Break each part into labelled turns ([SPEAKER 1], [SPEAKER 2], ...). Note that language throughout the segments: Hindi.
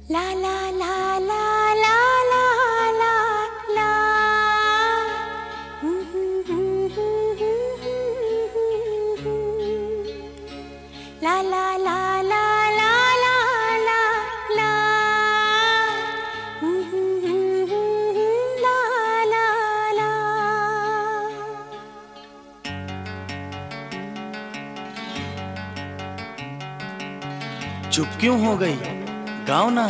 [SPEAKER 1] ला ला ला ला ला ला ला ला ला ला ला ला ला ला ला ला ला ला।
[SPEAKER 2] चुप क्यों हो गई? गाओ ना।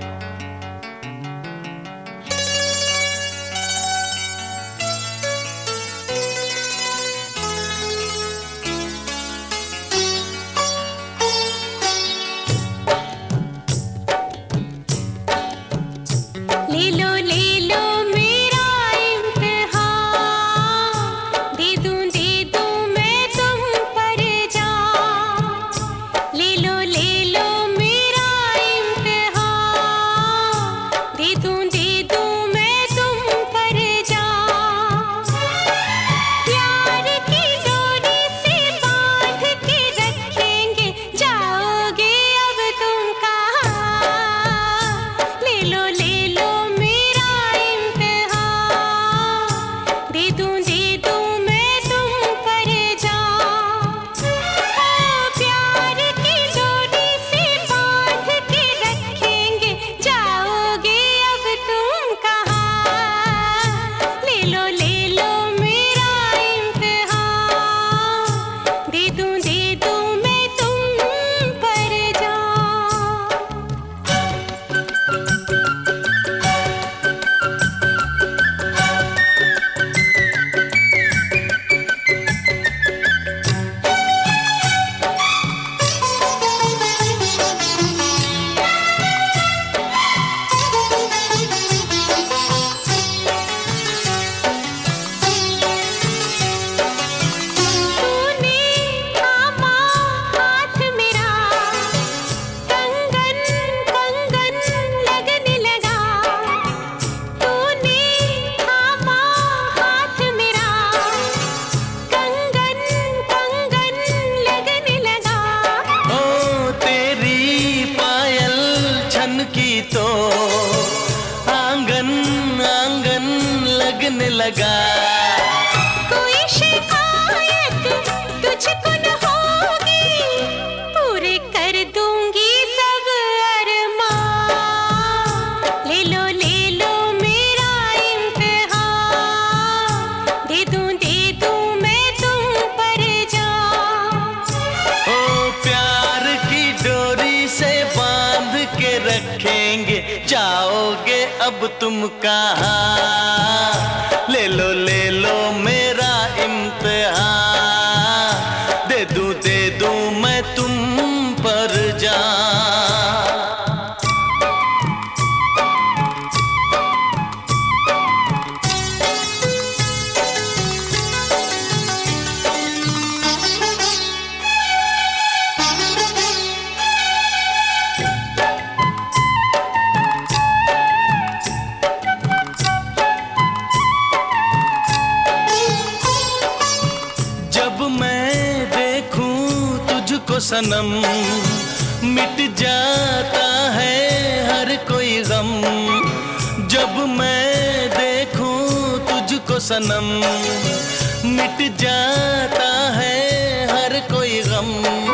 [SPEAKER 1] ले लो मेरा इम्तिहान, दे दूं मैं तुम पर जान। ले लो मेरा इम्तिहान, दे दूं मैं तुम पर जान। प्यार की डोरी से बांध के रखेंगे, जाओगे अब तुम कहाँ। ले लो मेरा इम्तिहान, दे दूं मैं तुम पर जान। प्यार की डोरी से बांध के रखेंगे, जाओगे अब तुम कहाँ। ले लो मेरा इम्तिहान, दे दूं मैं तुम पर तूने थामा हाथ मेरा, कंगन कंगन लगने लगा। तूने थामा हाथ मेरा, कंगन कंगन लगने लगा।
[SPEAKER 2] ओ तेरी पायल छनकी तो आंगन आंगन लगने लगा।
[SPEAKER 1] कोई शिकायत तुझको न होगी, पूरे कर दूंगी सब अरमान। ले लो मेरा इम्तिहान, दे दूं मैं तुम पर जान।
[SPEAKER 2] ओ प्यार की डोरी से बांध के रखेंगे, जाओगे अब तुम कहाँ। ले लो मेरा इम्तिहान, दे दूं मैं तुम पर जान। जब मैं देखूं तुझको सनम, मिट जाता है हर कोई गम। जब मैं देखूं तुझको सनम, मिट जाता है हर कोई गम।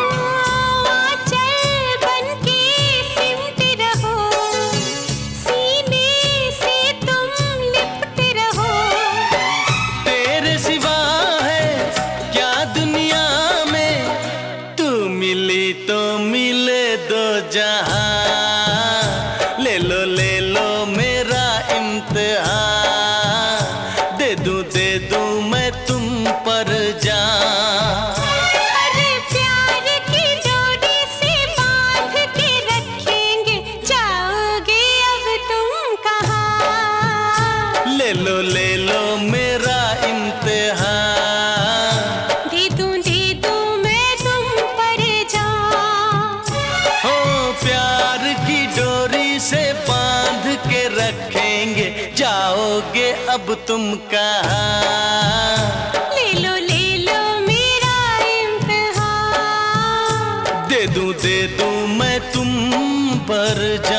[SPEAKER 1] आंचल बनके सिमटे रहो, सीने से तुम लिपटे रहो।
[SPEAKER 2] तेरे सिवा है क्या दुनिया में, तू मिली तो मिले दो जहां। ले लो मेरा इम्तिहान, दे दूं मैं तुम पर जान।
[SPEAKER 1] अरे प्यार की डोरी से बांध के रखेंगे, जाओगे अब तुम कहाँ।
[SPEAKER 2] ले लो मेरा इम्तिहान,
[SPEAKER 1] दे दूं मैं तुम पर जान।
[SPEAKER 2] हो प्यार की डोरी से बांध के रखेंगे, जाओगे अब तुम कहाँ।
[SPEAKER 1] ले लो मेरा इम्तिहान,
[SPEAKER 2] दे दूं मैं तुम पर जा।